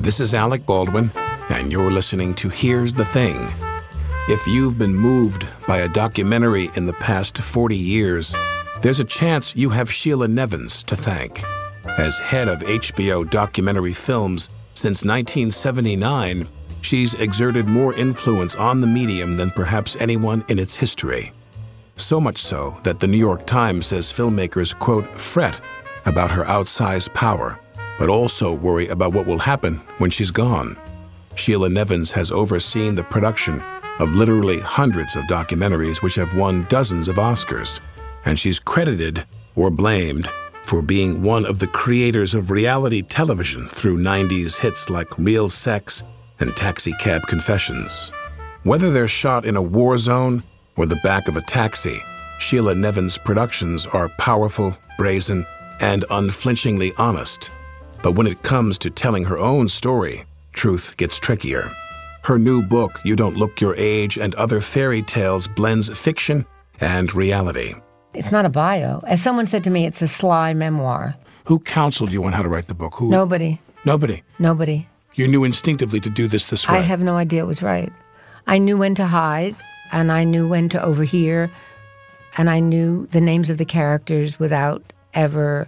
This is Alec Baldwin, and you're listening to Here's the Thing. If you've been moved by a documentary in the past 40 years, there's a chance you have Sheila Nevins to thank. As head of HBO documentary films since 1979, she's exerted more influence on the medium than perhaps anyone in its history. So much so that the New York Times says filmmakers, quote, fret about her outsized power, but also worry about what will happen when she's gone. Sheila Nevins has overseen the production of literally hundreds of documentaries which have won dozens of Oscars, and she's credited or blamed for being one of the creators of reality television through 90s hits like Real Sex and Taxi Cab Confessions. Whether they're shot in a war zone or the back of a taxi, Sheila Nevins' productions are powerful, brazen, and unflinchingly honest. But when it comes to telling her own story, truth gets trickier. Her new book, You Don't Look Your Age and Other Fairy Tales, blends fiction and reality. It's not a bio. As someone said to me, it's a sly memoir. Who counseled you on how to write the book? Who? Nobody. Nobody? Nobody. You knew instinctively to do this way? I have no idea it was right. I knew when to hide, and I knew when to overhear, and I knew the names of the characters without ever...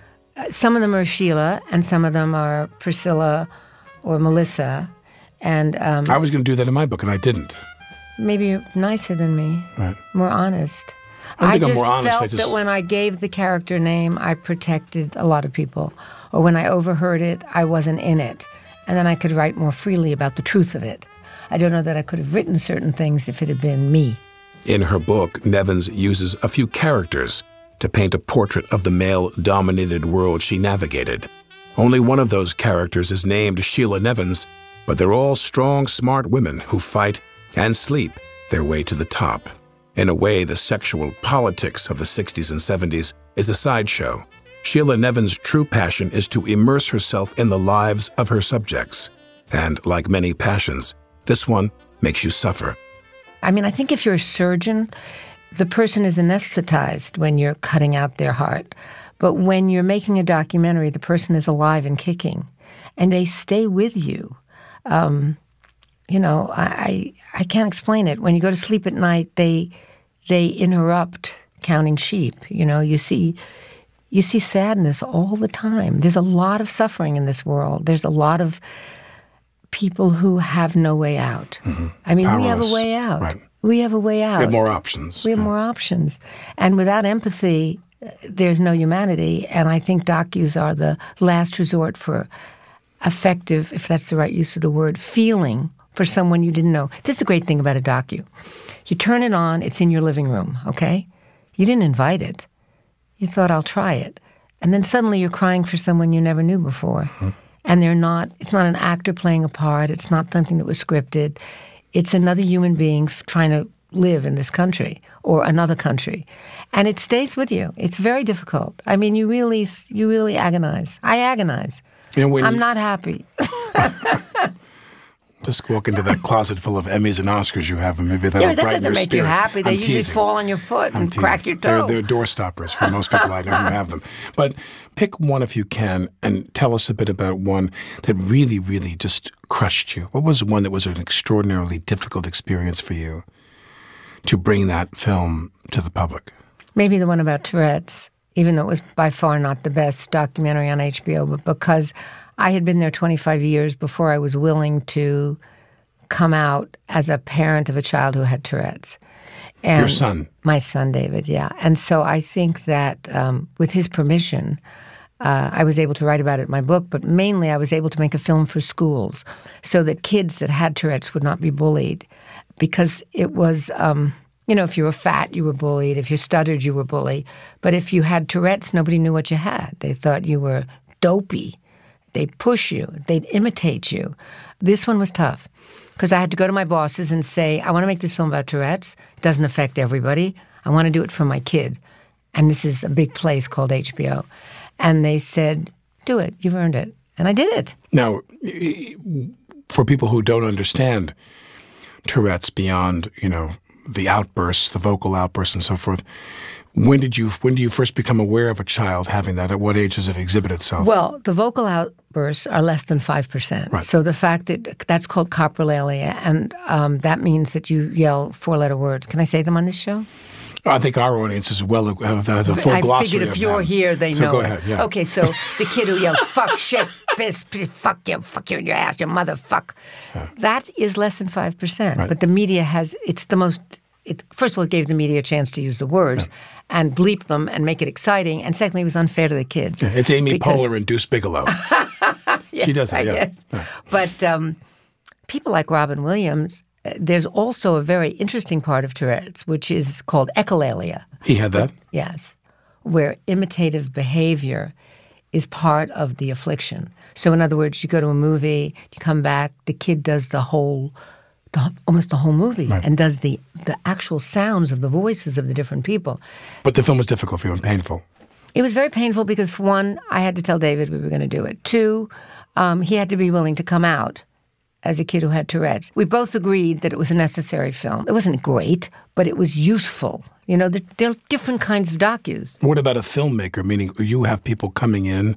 Some of them are Sheila, and some of them are Priscilla or Melissa. And I was going to do that in my book, and I didn't. Maybe you're nicer than me. Right. More honest. I think I'm more honest. I just felt that when I gave the character name, I protected a lot of people. Or when I overheard it, I wasn't in it. And then I could write more freely about the truth of it. I don't know that I could have written certain things if it had been me. In her book, Nevins uses a few characters to paint a portrait of the male-dominated world she navigated. Only one of those characters is named Sheila Nevins, but they're all strong, smart women who fight and sleep their way to the top. In a way, the sexual politics of the 60s and 70s is a sideshow. Sheila Nevins' true passion is to immerse herself in the lives of her subjects. And like many passions, this one makes you suffer. I mean, I think if you're a surgeon, the person is anesthetized when you're cutting out their heart. But when you're making a documentary, the person is alive and kicking, and they stay with you. I can't explain it. When you go to sleep at night, they interrupt counting sheep. You see sadness all the time. There's a lot of suffering in this world. There's a lot of people who have no way out. Mm-hmm. I mean, Powerless. We have a way out. Right. We have a way out. We have more options. We have more options. And without empathy, there's no humanity. And I think docus are the last resort for effective, if that's the right use of the word, feeling for someone you didn't know. This is the great thing about a docu. You turn it on, it's in your living room, okay? You didn't invite it. You thought, I'll try it. And then suddenly you're crying for someone you never knew before. Mm-hmm. And it's not an actor playing a part. It's not something that was scripted. It's another human being trying to live in this country or another country. And it stays with you. It's very difficult. I mean, you really agonize. I agonize. I'm not happy. Just walk into that closet full of Emmys and Oscars you have, and maybe that'll brighten your spirits. That doesn't make you happy. They usually fall on your foot and crack your toe. They're door stoppers for most people I know who have them. But pick one if you can, and tell us a bit about one that really, really just crushed you. What was one that was an extraordinarily difficult experience for you to bring that film to the public? Maybe the one about Tourette's, even though it was by far not the best documentary on HBO, but because I had been there 25 years before I was willing to come out as a parent of a child who had Tourette's. And your son? My son, David, yeah. And so I think that with his permission, I was able to write about it in my book, but mainly I was able to make a film for schools so that kids that had Tourette's would not be bullied. Because it was, if you were fat, you were bullied. If you stuttered, you were bullied. But if you had Tourette's, nobody knew what you had. They thought you were dopey. They'd push you. They'd imitate you. This one was tough because I had to go to my bosses and say, I want to make this film about Tourette's. It doesn't affect everybody. I want to do it for my kid. And this is a big place called HBO. And they said, do it. You've earned it. And I did it. Now, for people who don't understand Tourette's beyond, the outbursts, the vocal outbursts and so forth, When do you first become aware of a child having that? At what age does it exhibit itself? Well, the vocal outbursts are less than 5%. Right. So the fact that's called coprolalia, and that means that you yell 4-letter words. Can I say them on this show? I think our audience as well has a full glossary. I figured if you're here, they know. So go ahead, yeah. Okay, so the kid who yells, fuck, shit, piss, fuck you in your ass, your mother, fuck. Yeah. That is less than 5%. Right. But the media first of all, it gave the media a chance to use the words and bleep them and make it exciting. And secondly, it was unfair to the kids. Yeah, it's Amy Poehler and Deuce Bigelow. Yes, she does that, yeah. Yes. But people like Robin Williams, there's also a very interesting part of Tourette's, which is called echolalia. He had that? Yes, where imitative behavior is part of the affliction. So in other words, you go to a movie, you come back, the kid does almost the whole movie, right, and does the actual sounds of the voices of the different people. But the film was difficult for you and painful. It was very painful because, for one, I had to tell David we were going to do it. Two, he had to be willing to come out as a kid who had Tourette's. We both agreed that it was a necessary film. It wasn't great, but it was useful. You know, there are different kinds of docus. What about a filmmaker, meaning you have people coming in,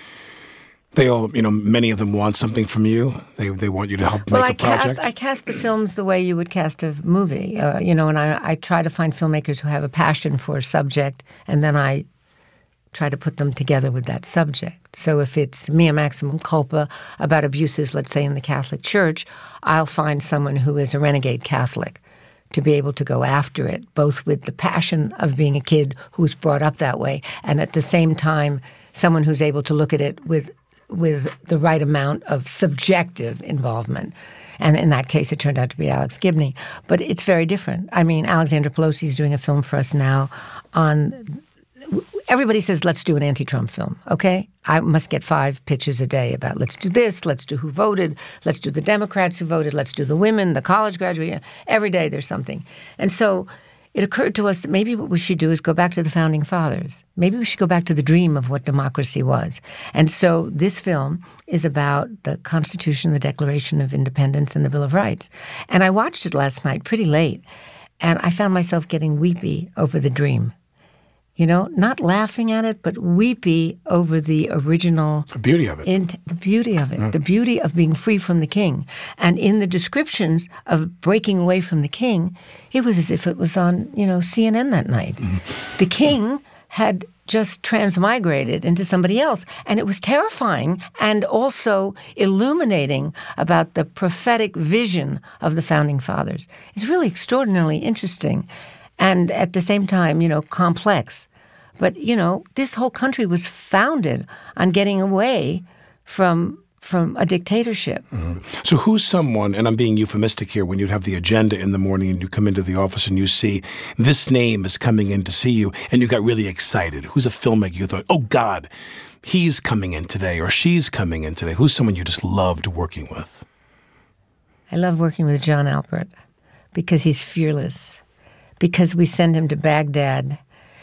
they all, many of them want something from you. They want you to help make a project. I cast the films the way you would cast a movie, and I try to find filmmakers who have a passion for a subject, and then I try to put them together with that subject. So if it's Mea Maximum Culpa about abuses, let's say in the Catholic Church, I'll find someone who is a renegade Catholic to be able to go after it, both with the passion of being a kid who was brought up that way, and at the same time, someone who's able to look at it with the right amount of subjective involvement. And in that case, it turned out to be Alex Gibney. But it's very different. I mean, Alexandra Pelosi is doing a film for us now on... Everybody says, let's do an anti-Trump film, okay? I must get 5 pitches a day about let's do this, let's do who voted, let's do the Democrats who voted, let's do the women, the college graduate. Every day there's something. And so it occurred to us that maybe what we should do is go back to the Founding Fathers. Maybe we should go back to the dream of what democracy was. And so this film is about the Constitution, the Declaration of Independence, and the Bill of Rights. And I watched it last night pretty late, and I found myself getting weepy over the dream. Not laughing at it, but weepy over the original... The beauty of it. The beauty of it. Yeah. The beauty of being free from the king. And in the descriptions of breaking away from the king, it was as if it was on, CNN that night. Mm-hmm. The king had just transmigrated into somebody else. And it was terrifying and also illuminating about the prophetic vision of the Founding Fathers. It's really extraordinarily interesting and at the same time, complex. But, this whole country was founded on getting away from a dictatorship. Mm-hmm. So who's someone, and I'm being euphemistic here, when you'd have the agenda in the morning and you come into the office and you see this name is coming in to see you and you got really excited. Who's a filmmaker you thought, oh, God, he's coming in today or she's coming in today? Who's someone you just loved working with? I love working with John Alpert because he's fearless, because we send him to Baghdad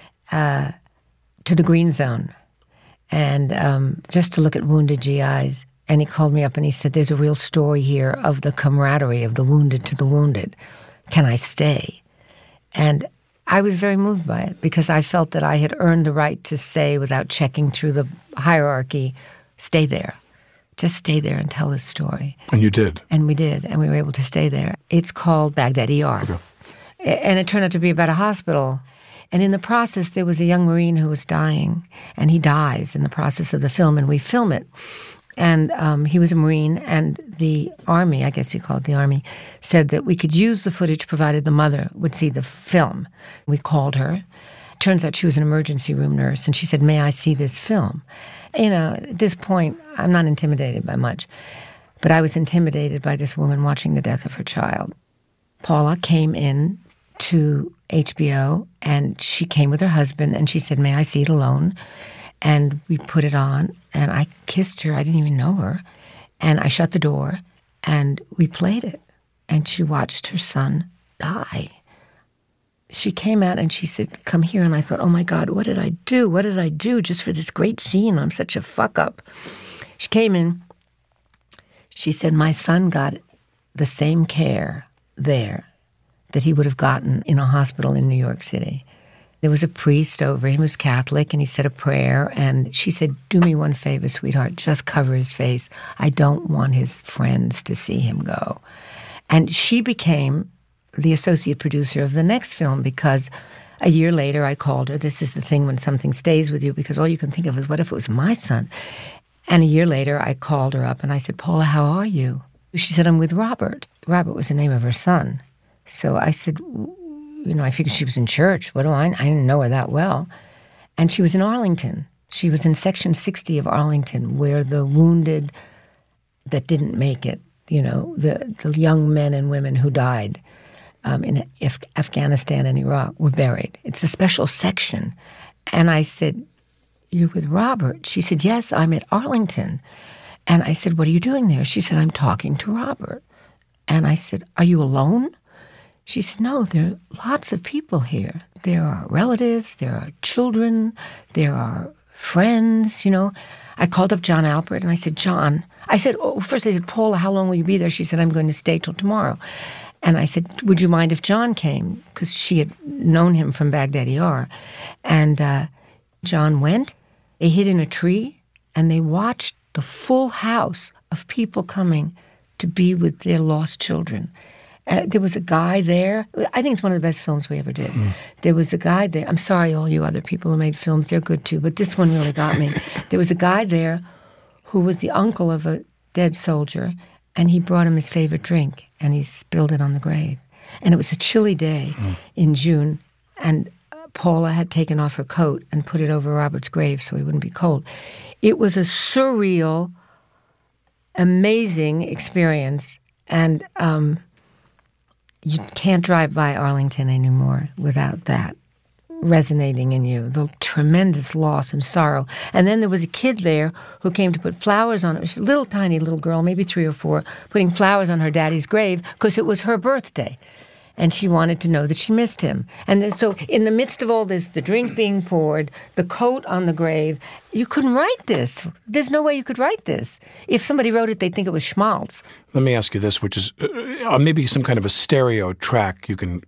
to the Green Zone, and just to look at wounded GIs. And he called me up and he said, there's a real story here of the camaraderie of the wounded to the wounded. Can I stay? And I was very moved by it because I felt that I had earned the right to say, without checking through the hierarchy, stay there. Just stay there and tell this story. And you did. And we did, and we were able to stay there. It's called Baghdad ER. Okay. And it turned out to be about a hospital. And in the process, there was a young Marine who was dying, and he dies in the process of the film, and we film it. And he was a Marine, and the Army, I guess you call it the Army, said that we could use the footage provided the mother would see the film. We called her. Turns out she was an emergency room nurse, and she said, may I see this film? At this point, I'm not intimidated by much, but I was intimidated by this woman watching the death of her child. Paula came in to HBO, and she came with her husband, and she said, may I see it alone? And we put it on, and I kissed her. I didn't even know her. And I shut the door, and we played it. And she watched her son die. She came out, and she said, come here. And I thought, oh, my God, what did I do? What did I do just for this great scene? I'm such a fuck-up. She came in. She said, my son got the same care there that he would have gotten in a hospital in New York City. There was a priest over. He was Catholic, and he said a prayer. And she said, "Do me one favor, sweetheart. Just cover his face. I don't want his friends to see him go." And she became the associate producer of the next film because a year later I called her. This is the thing when something stays with you, because all you can think of is, what if it was my son? And a year later I called her up and I said, "Paula, how are you?" She said, "I'm with Robert." Robert was the name of her son. So I said, I figured she was in church. What do I didn't know her that well. And she was in Arlington. She was in Section 60 of Arlington, where the wounded that didn't make it, the young men and women who died in Afghanistan and Iraq were buried. It's a special section. And I said, "You're with Robert?" She said, "Yes, I'm at Arlington." And I said, "What are you doing there?" She said, "I'm talking to Robert." And I said, "Are you alone?" She said, "No, there are lots of people here. There are relatives, there are children, there are friends, I called up John Alpert and I said, first I said, "Paula, how long will you be there?" She said, "I'm going to stay till tomorrow." And I said, "Would you mind if John came?" Because she had known him from Baghdad ER. And John went. They hid in a tree, and they watched the full house of people coming to be with their lost children. There was a guy there. I think it's one of the best films we ever did. There was a guy there. I'm sorry, all you other people who made films. They're good too, but this one really got me. There was a guy there who was the uncle of a dead soldier, and he brought him his favorite drink, and he spilled it on the grave. And it was a chilly day in June, and Paula had taken off her coat and put it over Robert's grave so he wouldn't be cold. It was a surreal, amazing experience, and you can't drive by Arlington anymore without that resonating in you, the tremendous loss and sorrow. And then there was a kid there who came to put flowers on it. It was a little tiny little girl, maybe 3 or 4, putting flowers on her daddy's grave because it was her birthday. And she wanted to know that she missed him. And then, so in the midst of all this, the drink being poured, the coat on the grave, you couldn't write this. There's no way you could write this. If somebody wrote it, they'd think it was schmaltz. Let me ask you this, which is maybe some kind of a stereo track you can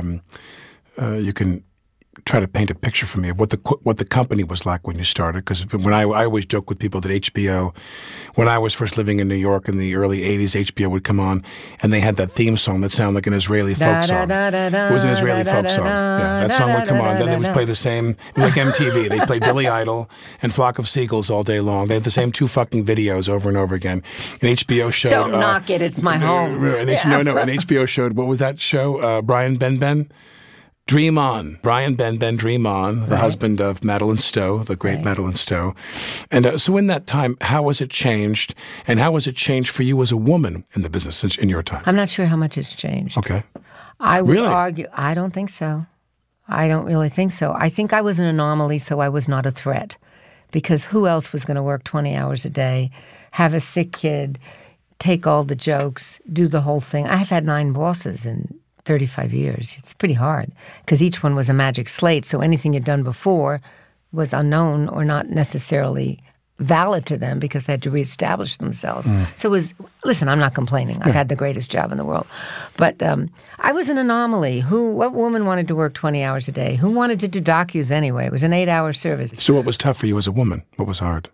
try to paint a picture for me of what the company was like when you started. Because when I always joke with people that HBO, when I was first living in New York in the early 80s, HBO would come on and they had that theme song that sounded like an Israeli folk song. It was an Israeli folk song. Yeah, that song would come on. Then they would play the same, it was like MTV. They played Billy Idol and Flock of Seagulls all day long. They had the same 2 fucking videos over and over again. And HBO showed... Don't knock it, it's my home. And HBO showed, what was that show? Brian Benben? Dream On. Brian Benben, Dream On, the husband of Madeline Stowe, the great Madeline Stowe. And so in that time, how has it changed? And how has it changed for you as a woman in the business since in your time? I'm not sure how much it's changed. Okay. I would argue, I don't think so. I don't really think so. I think I was an anomaly, so I was not a threat. Because who else was going to work 20 hours a day, have a sick kid, take all the jokes, do the whole thing? I have had 9 bosses in 35 years. It's pretty hard because each one was a magic slate. So anything you'd done before was unknown or not necessarily valid to them because they had to reestablish themselves. So it was, listen, I'm not complaining. I've had the greatest job in the world. But I was an anomaly. What woman wanted to work 20 hours a day? Who wanted to do docus anyway? It was an 8-hour service. So what was tough for you as a woman? What was hard?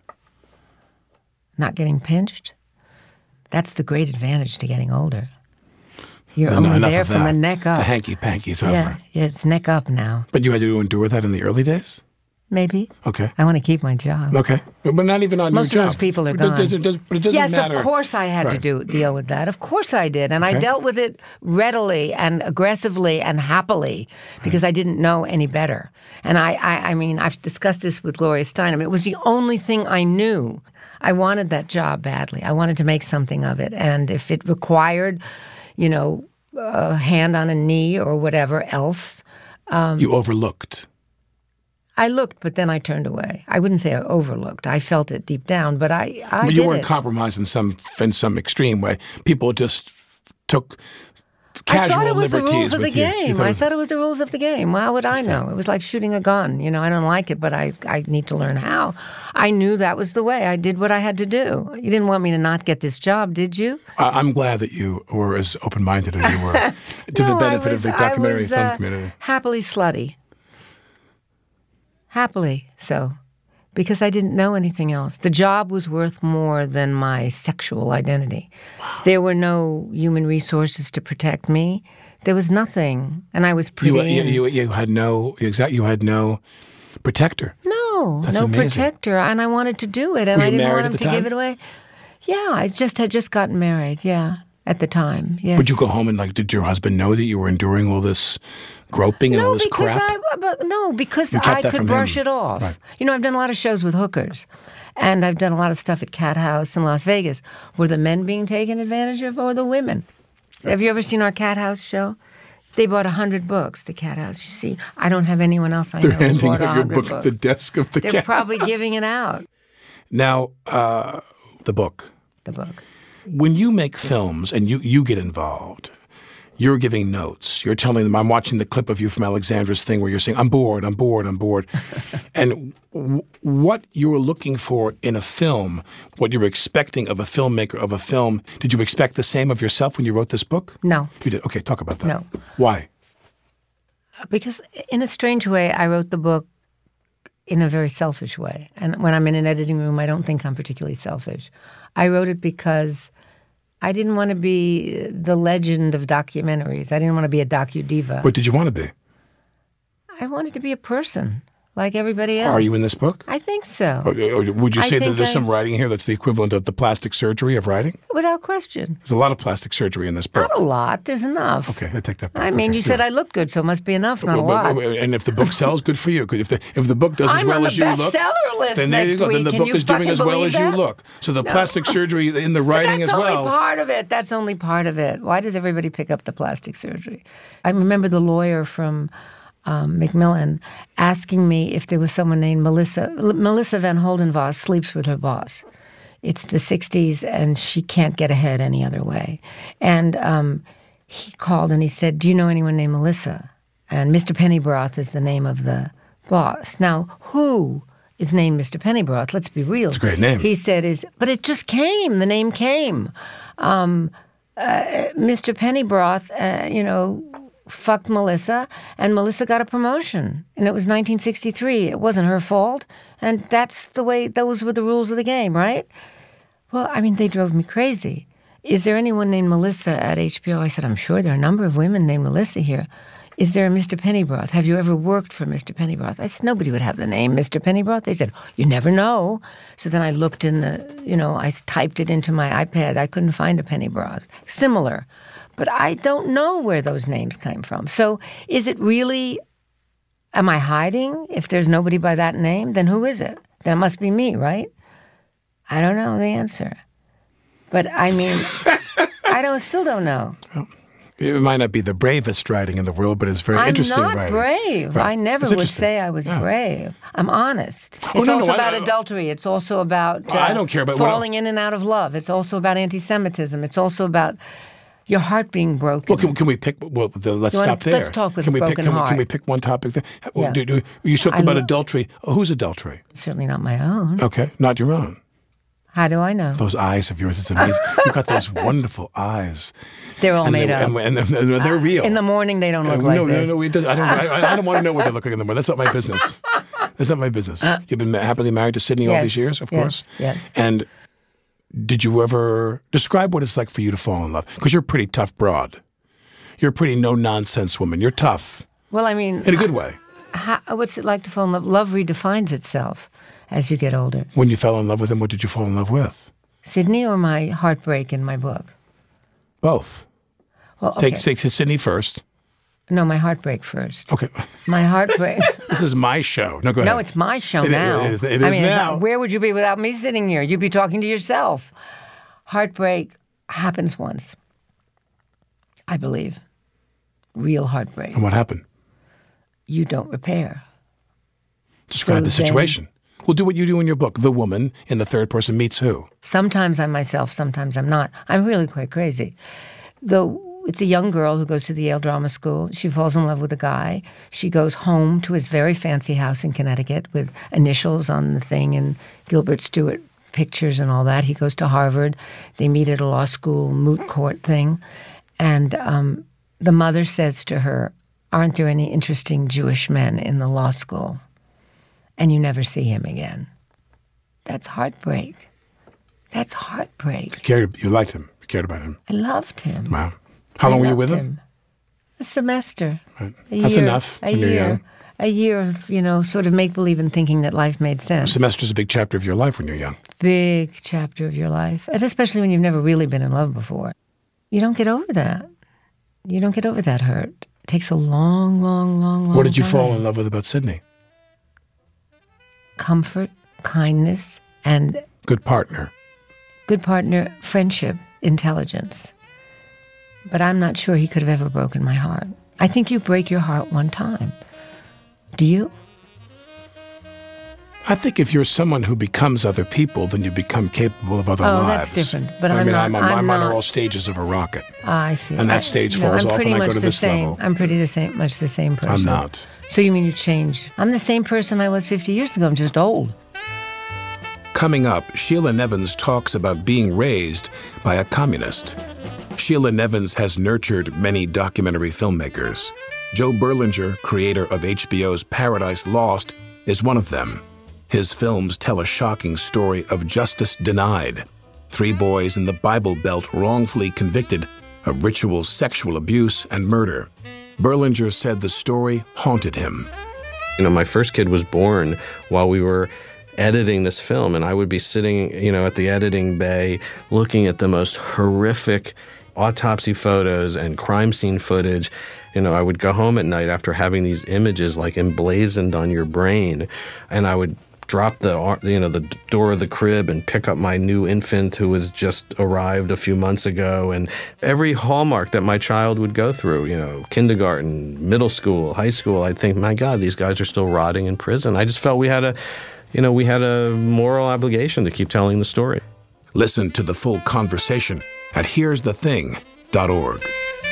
Not getting pinched. That's the great advantage to getting older. You're only there from the neck up. The hanky-panky's over. Yeah, it's neck up now. But you had to endure that in the early days? Maybe. Okay. I want to keep my job. Okay. But not even on Most your job. Most of those people are gone. But it doesn't yes, matter. Of course I had to deal with that. Of course I did. And I dealt with it readily and aggressively and happily because I didn't know any better. And I mean, I've discussed this with Gloria Steinem. It was the only thing I knew. I wanted that job badly. I wanted to make something of it. And if it required, a hand on a knee or whatever else. You overlooked. I looked, but then I turned away. I wouldn't say I overlooked. I felt it deep down, but I But you weren't compromised in some extreme way. People just took casual liberties with you. I thought it was the rules of the game. I thought it was the rules of the game. How would I know? It was like shooting a gun. I don't like it, but I need to learn how. I knew that was the way. I did what I had to do. You didn't want me to not get this job, did you? I'm glad that you were as open-minded as you were to the benefit of the documentary film community. Happily slutty. Happily so. Because I didn't know anything else. The job was worth more than my sexual identity. Wow. There were no human resources to protect me. There was nothing, and I was pretty. You had no protector. No, That's no amazing. Protector, and I wanted to do it, and Were I you didn't married want at him the to time? give it away. Yeah, I had just gotten married. Yeah, at the time. Yes. Would you go home and did your husband know that you were enduring all this groping and all this crap? Because You kept I that could from brush him. it off. Right. I've done a lot of shows with hookers, and I've done a lot of stuff at Cat House in Las Vegas. Were the men being taken advantage of, or the women? Have you ever seen our Cat House show? They bought 100 books, the Cat House. You see, I don't have anyone else I know They're who handing bought out your 100 book books. at the desk of the They're Cat probably House. giving it out. Now, the book. The book. When you make films and you get involved, you're giving notes. You're telling them, I'm watching the clip of you from Alexandra's thing where you're saying, I'm bored. And what you were looking for in a film, what you were expecting of a filmmaker of a film, did you expect the same of yourself when you wrote this book? No. You did? Okay, talk about that. No. Why? Because in a strange way, I wrote the book in a very selfish way. And when I'm in an editing room, I don't think I'm particularly selfish. I wrote it because I didn't want to be the legend of documentaries. I didn't want to be a docu-diva. What did you want to be? I wanted to be a person, like everybody else. Are you in this book? I think so. Or would you I say that think there's some writing here that's the equivalent of the plastic surgery of writing? Without question. There's a lot of plastic surgery in this book. Not a lot. There's enough. Okay, I take that back. I mean, Okay, you said yeah. I look good, so it must be enough, not a lot. And if the book sells, good for you. Because if the book does as well as you I'm on look, the bestseller list then there you next go. Then week. the Can book you is doing fucking as well believe as you that? look. So the plastic surgery in the writing That's as well. only part of it. That's only part of it. Why does everybody pick up the plastic surgery? I remember the lawyer from Macmillan asking me if there was someone named Melissa. Melissa Van Holdenvos sleeps with her boss. It's the 60s, and she can't get ahead any other way. And he called and he said, do you know anyone named Melissa? And Mr. Pennybroth is the name of the boss. Now, who is named Mr. Pennybroth? Let's be real. It's a great name. He said, but it just came. The name came. Mr. Pennybroth, fucked Melissa, and Melissa got a promotion. And it was 1963. It wasn't her fault. And that's the way, those were the rules of the game, right? Well, I mean, they drove me crazy. Is there anyone named Melissa at HBO? I said, I'm sure there are a number of women named Melissa here. Is there a Mr. Pennybroth? Have you ever worked for Mr. Pennybroth? I said, nobody would have the name Mr. Pennybroth. They said, you never know. So then I looked in I typed it into my iPad. I couldn't find a Pennybroth. Similar. But I don't know where those names came from. So is it really, am I hiding? If there's nobody by that name, then who is it? Then it must be me, right? I don't know the answer. But I mean, still don't know. It might not be the bravest writing in the world, but it's very interesting I'm not writing. brave. Right. I never It's would interesting. say I was brave. I'm honest. Oh, It's no, also I- about I- adultery. It's also about I don't care about what falling in and out of love. It's also about anti-Semitism. It's also about your heart being broken. Well, can we pick? Well, let's stop there. let's talk with can a we broken pick, heart. Can we pick one topic there? Well, Yeah. you talked I about lo- adultery. Oh, who's adultery? Certainly not my own. Okay, not your own. How do I know? Those eyes of yours, it's amazing. You've got those wonderful eyes. They're all made up. And they're real. In the morning, they don't look like this. No, it doesn't. I don't want to know what they look like in the morning. That's not my business. That's not my business. You've been happily married to Sydney all Yes, these years, of yes, course? yes. And did you ever describe what it's like for you to fall in love? Because you're a pretty tough broad. You're a pretty no-nonsense woman. You're tough. Well, I mean, In a good way. what's it like to fall in love? Love redefines itself as you get older. When you fell in love with him, what did you fall in love with? Sydney or my heartbreak in my book? Both. Well, okay. Take Sydney first. No, my heartbreak first. Okay. My heartbreak. This is my show. No, go ahead. No, it's my show It now. is I mean, now. Where would you be without me sitting here? You'd be talking to yourself. Heartbreak happens once, I believe. Real heartbreak. And what happened? You don't repair. Describe So the then- situation. Well, do what you do in your book. The woman in the third person meets who? Sometimes I'm myself, sometimes I'm not. I'm really quite crazy. It's a young girl who goes to the Yale Drama School. She falls in love with a guy. She goes home to his very fancy house in Connecticut with initials on the thing and Gilbert Stewart pictures and all that. He goes to Harvard. They meet at a law school moot court thing. And the mother says to her, aren't there any interesting Jewish men in the law school? and you never see him again. That's heartbreak. That's heartbreak. You liked him. You cared about him. I loved him. Wow. How long were you with him? A semester. Right. That's enough when you're young. A year of, sort of make-believe and thinking that life made sense. A semester's a big chapter of your life when you're young. Big chapter of your life, and especially when you've never really been in love before. You don't get over that. You don't get over that hurt. It takes a long, long, long, long What did you time. fall in love with about Sidney? Comfort, kindness, and... Good partner. Good partner, friendship, intelligence. But I'm not sure he could have ever broken my heart. I think you break your heart one time. Do you? I think if you're someone who becomes other people, then you become capable of other lives. Oh, that's different. But I'm not. I'm on all stages of a rocket. I see. And that stage falls off and I go to this level. I'm pretty much the same person. I'm not. So you mean you changed? I'm the same person I was 50 years ago. I'm just old. Coming up, Sheila Nevins talks about being raised by a communist. Sheila Nevins has nurtured many documentary filmmakers. Joe Berlinger, creator of HBO's Paradise Lost, is one of them. His films tell a shocking story of justice denied. 3 boys in the Bible Belt wrongfully convicted of ritual sexual abuse and murder. Berlinger said the story haunted him. My first kid was born while we were editing this film, and I would be sitting, at the editing bay looking at the most horrific autopsy photos and crime scene footage. I would go home at night after having these images like emblazoned on your brain, and I would drop the door of the crib and pick up my new infant who was just arrived a few months ago, and every hallmark that my child would go through, kindergarten, middle school, high school, I'd think, my God, these guys are still rotting in prison. I just felt we had a moral obligation to keep telling the story. Listen to the full conversation at here'sthething.org.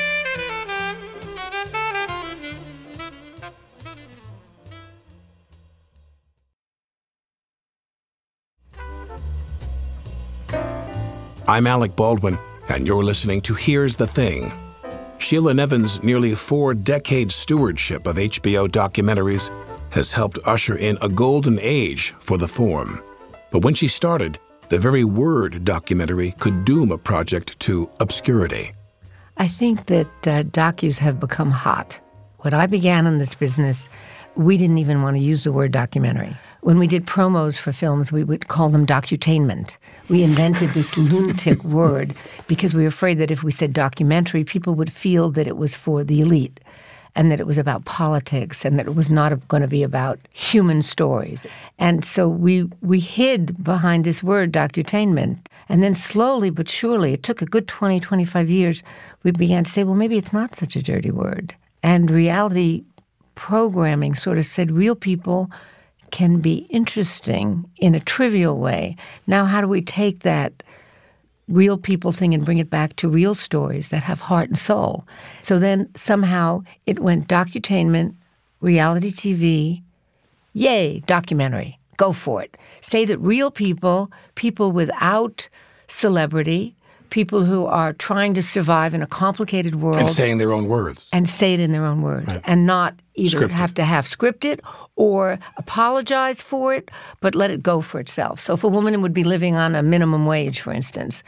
I'm Alec Baldwin, and you're listening to Here's the Thing. Sheila Nevins' nearly 4-decade stewardship of HBO documentaries has helped usher in a golden age for the form. But when she started, the very word documentary could doom a project to obscurity. I think that docus have become hot. When I began in this business, we didn't even want to use the word documentary. When we did promos for films, we would call them docutainment. We invented this lunatic word because we were afraid that if we said documentary, people would feel that it was for the elite and that it was about politics and that it was not going to be about human stories. And so we hid behind this word docutainment. And then slowly but surely, it took a good 20, 25 years, we began to say, well, maybe it's not such a dirty word. And reality programming sort of said real people can be interesting in a trivial way. Now, how do we take that real people thing and bring it back to real stories that have heart and soul? So then somehow it went docutainment, reality TV, yay, documentary, go for it. Say that real people without celebrity, people who are trying to survive in a complicated world. And saying their own words. And say it in their own words. Right. And not either have to script it or apologize for it, but let it go for itself. So if a woman would be living on a minimum wage, for instance,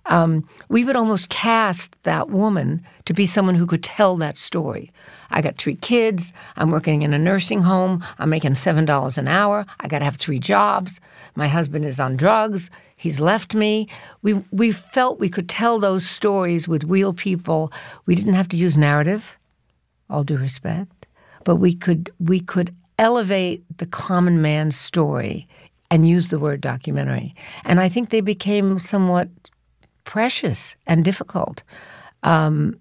we would almost cast that woman to be someone who could tell that story. I got 3 kids. I'm working in a nursing home. I'm making $7 an hour. I got to have 3 jobs. My husband is on drugs. He's left me. We felt we could tell those stories with real people. We didn't have to use narrative, all due respect, but we could elevate the common man's story and use the word documentary. And I think they became somewhat precious and difficult. And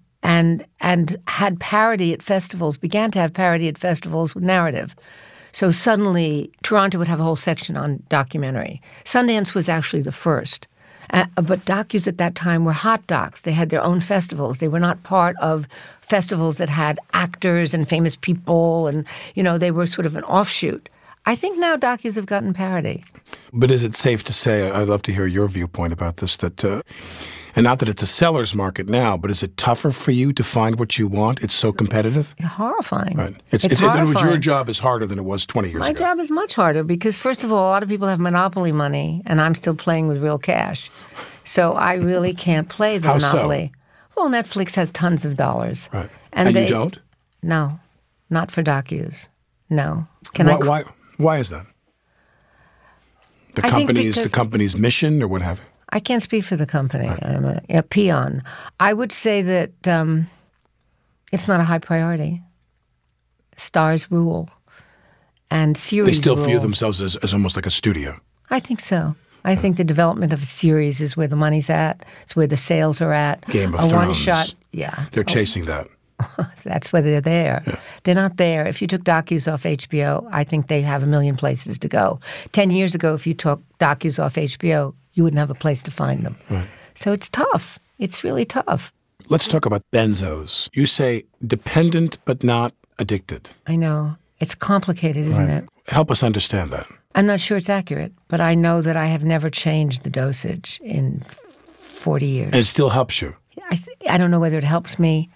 had parody at festivals, began to have parody at festivals with narrative. So suddenly, Toronto would have a whole section on documentary. Sundance was actually the first. But docus at that time were hot docs. They had their own festivals. They were not part of festivals that had actors and famous people, and, they were sort of an offshoot. I think now docus have gotten parody. But is it safe to say, I'd love to hear your viewpoint about this, that And not that it's a seller's market now, but is it tougher for you to find what you want? It's so competitive? It's horrifying. Right. It's in other words, horrifying. your job is harder than it was 20 years My ago. job is much harder because, first of all, a lot of people have monopoly money, and I'm still playing with real cash. So I really can't play the How so? monopoly. Well, Netflix has tons of dollars. Right. And you they don't? No, not for docus. No. Why is that? The I think company's because- the company's mission or what have you? I can't speak for the company. I'm a peon. I would say that it's not a high priority. Stars rule, and series They still rule. view themselves as almost like a studio. I think so. I think the development of a series is where the money's at. It's where the sales are at. Game of a Thrones. one-shot, yeah. They're chasing that. That's where they're there. Yeah. They're not there. If you took docus off HBO, I think they have a million places to go. 10 years ago, if you took docus off HBO, you wouldn't have a place to find them. Right. So it's tough. It's really tough. Let's talk about benzos. You say dependent but not addicted. I know. It's complicated, isn't it? Help us understand that. I'm not sure it's accurate, but I know that I have never changed the dosage in 40 years. And it still helps you. I don't know whether it helps me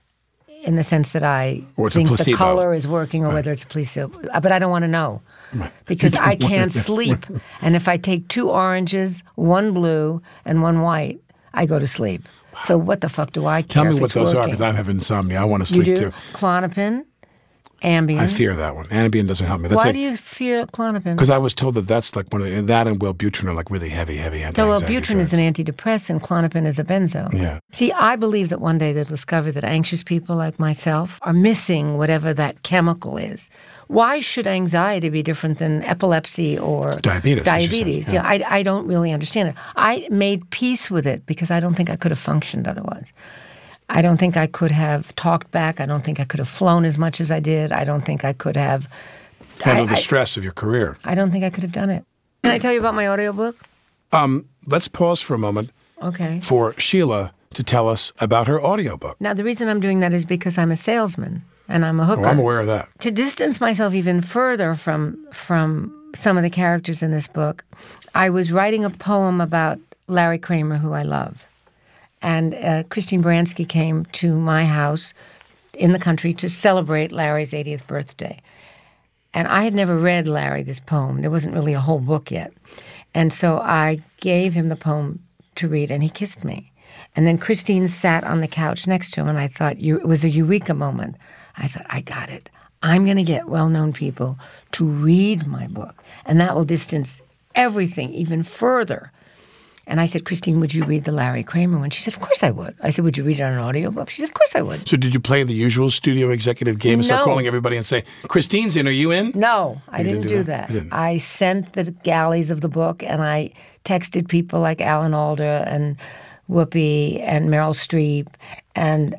in the sense that I think the color is working or whether it's a placebo. But I don't want to know because I can't sleep. And if I take 2 oranges, 1 blue, and 1 white, I go to sleep. So what the fuck do I care? Tell me if what it's those are working? because I have insomnia. I want to sleep You do? too. Klonopin, Ambien. I fear that one. Ambien doesn't help me. That's Why do you fear Klonopin? Because I was told that's like that and Wellbutrin are like really heavy anti-anxiety No, Wellbutrin drugs. is an antidepressant. Klonopin is a benzo. Yeah. See, I believe that one day they'll discover that anxious people like myself are missing whatever that chemical is. Why should anxiety be different than epilepsy or diabetes? Yeah, I don't really understand it. I made peace with it because I don't think I could have functioned otherwise. I don't think I could have talked back. I don't think I could have flown as much as I did. I don't think I could have handled the stress of your career. I don't think I could have done it. Can I tell you about my audiobook? Let's pause for a moment. Okay. For Sheila to tell us about her audiobook. Now, the reason I'm doing that is because I'm a salesman and I'm a hooker. Oh, I'm aware of that. To distance myself even further from some of the characters in this book, I was writing a poem about Larry Kramer, who I love. And Christine Baranski came to my house in the country to celebrate Larry's 80th birthday. And I had never read Larry this poem. There wasn't really a whole book yet. And so I gave him the poem to read, and he kissed me. And then Christine sat on the couch next to him, and I thought it was a eureka moment. I thought, I got it. I'm going to get well-known people to read my book, and that will distance everything even further. And I said, Christine, would you read the Larry Kramer one? She said, of course I would. I said, would you read it on an audiobook? She said, of course I would. So did you play the usual studio executive game and start calling everybody and say, Christine's in, are you in? No, I didn't do that. I sent the galleys of the book, and I texted people like Alan Alda and Whoopi and Meryl Streep, and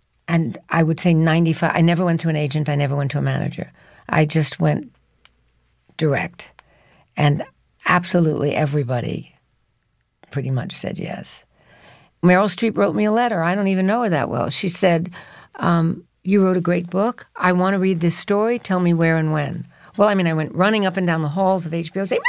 I would say 95. I never went to an agent. I never went to a manager. I just went direct, and absolutely everybody pretty much said yes. Meryl Streep wrote me a letter. I don't even know her that well. She said, you wrote a great book. I want to read this story. Tell me where and when. Well, I mean, I went running up and down the halls of HBO saying,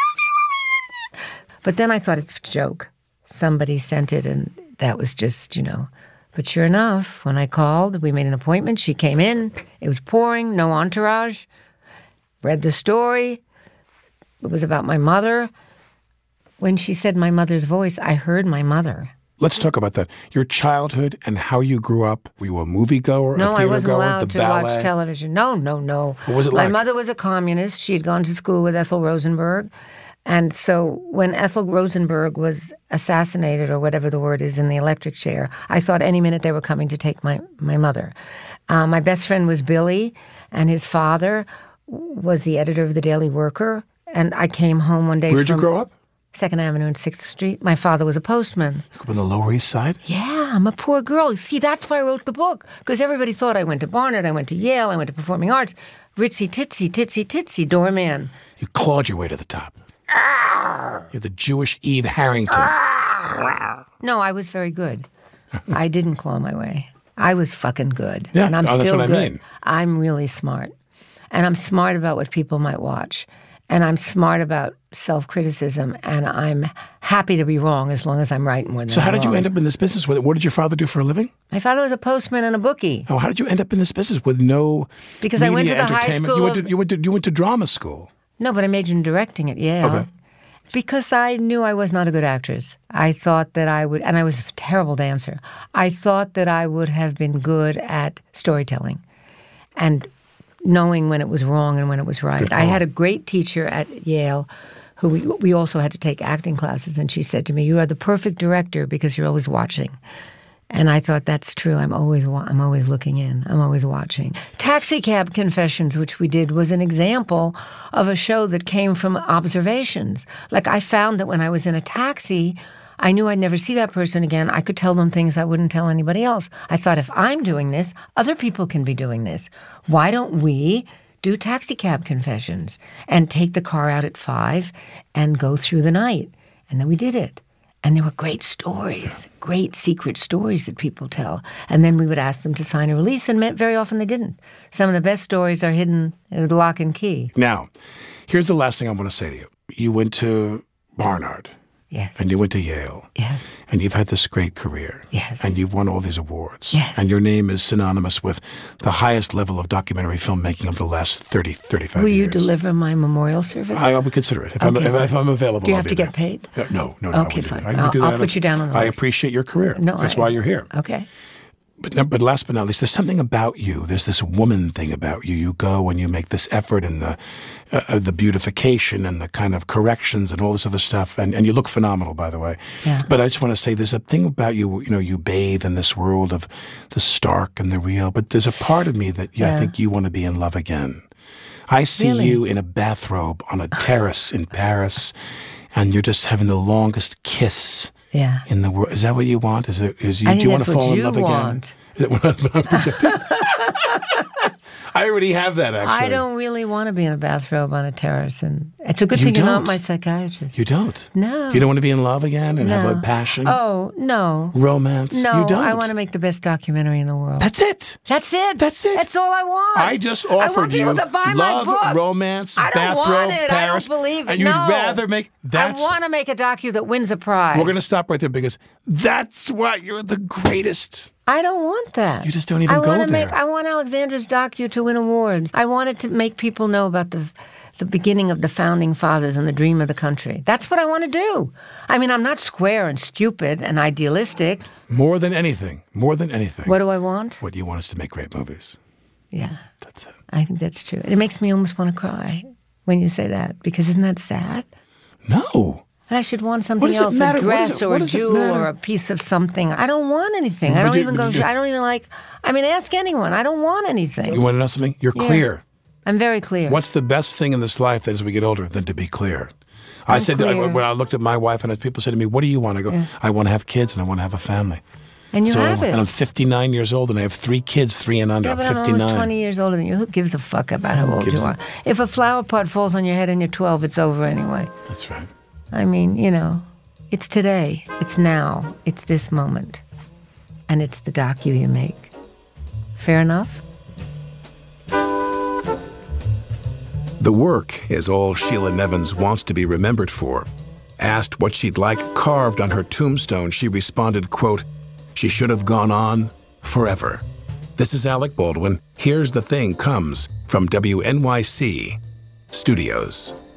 but then I thought it's a joke. Somebody sent it, and that was just, But sure enough, when I called, we made an appointment. She came in. It was pouring, no entourage. Read the story. It was about my mother. When she said my mother's voice, I heard my mother. Let's talk about that. Your childhood and how you grew up. Were you a moviegoer, No, a theater I wasn't goer, allowed the to ballet? watch television. No. What was it like? My mother was a communist. She had gone to school with Ethel Rosenberg. And so when Ethel Rosenberg was assassinated, or whatever the word is, in the electric chair, I thought any minute they were coming to take my mother. My best friend was Billy, and his father was the editor of the Daily Worker. And I came home one day Where'd you grow up? 2nd Avenue and 6th Street. My father was a postman. You grew up on the Lower East Side? Yeah, I'm a poor girl. See, that's why I wrote the book. Because everybody thought I went to Barnard, I went to Yale, I went to Performing Arts. Ritzy titsy, doorman. You clawed your way to the top. You're the Jewish Eve Harrington. No, I was very good. I didn't claw my way. I was fucking good. Yeah, and I'm that's still what good. I mean. I'm really smart. And I'm smart about what people might watch. And I'm smart about self-criticism, and I'm happy to be wrong as long as I'm right more than So how did you wrong. end up in this business? What did your father do for a living? My father was a postman and a bookie. Oh, how did you end up in this business with no Because I went media to the high entertainment? school You went to drama school. No, but I majored in directing at Yale. Okay. Because I knew I was not a good actress. I thought that I would, and I was a terrible dancer. I thought that I would have been good at storytelling and knowing when it was wrong and when it was right. I had a great teacher at Yale who we also had to take acting classes, and she said to me, "You are the perfect director because you're always watching." And I thought, that's true. I'm always looking in. I'm always watching. Taxi Cab Confessions, which we did, was an example of a show that came from observations. Like, I found that when I was in a taxi, I knew I'd never see that person again. I could tell them things I wouldn't tell anybody else. I thought, if I'm doing this, other people can be doing this. Why don't we do Taxi Cab Confessions and take the car out at 5 and go through the night? And then we did it. And there were great stories, great secret stories that people tell. And then we would ask them to sign a release, and very often they didn't. Some of the best stories are hidden with lock and key. Now, here's the last thing I want to say to you. You went to Barnard. Yes. And you went to Yale. Yes. And you've had this great career. Yes. And you've won all these awards. Yes. And your name is synonymous with the highest level of documentary filmmaking of the last 30, 35 Will years. you deliver my memorial service? I would consider it. If Okay, I'm available, Do you I'll have be to get there. paid? No. Okay, I wouldn't do fine. that. I can do I'll that. put you down on the I list. appreciate your career. No, That's why you're here. Okay. But last but not least, there's something about you. There's this woman thing about you. You go and you make this effort and the beautification and the kind of corrections and all this other stuff. And you look phenomenal, by the way. Yeah. But I just want to say there's a thing about you, you bathe in this world of the stark and the real. But there's a part of me that I think you want to be in love again. I see Really? you in a bathrobe on a terrace in Paris, and you're just having the longest kiss. Yeah. In the world, is that what you want? Do I you think want that's to fall what in you love again? want. Is that what I'm projecting? I already have that, actually. I don't really want to be in a bathrobe on a terrace, and it's a good You thing you're not don't. my psychiatrist. You don't? No. You don't want to be in love again and have a No. passion? Oh, no. Romance? No, You don't? I want to make the best documentary in the world. That's it. That's it. That's it. That's all I want. I just I want offered you people to buy love, my book. romance, I don't bathrobe, want it. Paris. I don't believe it. And you'd No. rather make that's. I want to make a docu that wins a prize. We're going to stop right there because that's why you're the greatest. I don't want that. You just don't even go there. I want Alexandra's docu to win awards. I want it to make people know about the beginning of the founding fathers and the dream of the country. That's what I want to do. I mean, I'm not square and stupid and idealistic. More than anything. More than anything. What do I want? What you want us to make great movies. Yeah, That's it. I think that's true. It makes me almost want to cry when you say that, because isn't that sad? No. And I should want something does it else, matter? a What dress does it- or what a does it jewel matter? or a piece of something. I don't want anything. I don't even go. I don't even like. I mean, ask anyone. I don't want anything. You want to know something? You're clear. I'm very clear. What's the best thing in this life as we get older than to be clear? I said clear. when I looked at my wife and people said to me, "What do you want?" I go, "I want to have kids and I want to have a family." And you So have it. And I'm 59 years old and I have 3 kids, 3 and under. Yeah, I'm but I'm 59. almost 20 years older than you. Who gives a fuck about how old you are? If a flower pot falls on your head and you're 12, it's over anyway. That's right. I mean, it's today. It's now. It's this moment. And it's the docu you make. Fair enough? The work is all Sheila Nevins wants to be remembered for. Asked what she'd like carved on her tombstone, she responded, quote, "She should have gone on forever." This is Alec Baldwin. Here's the Thing comes from WNYC Studios.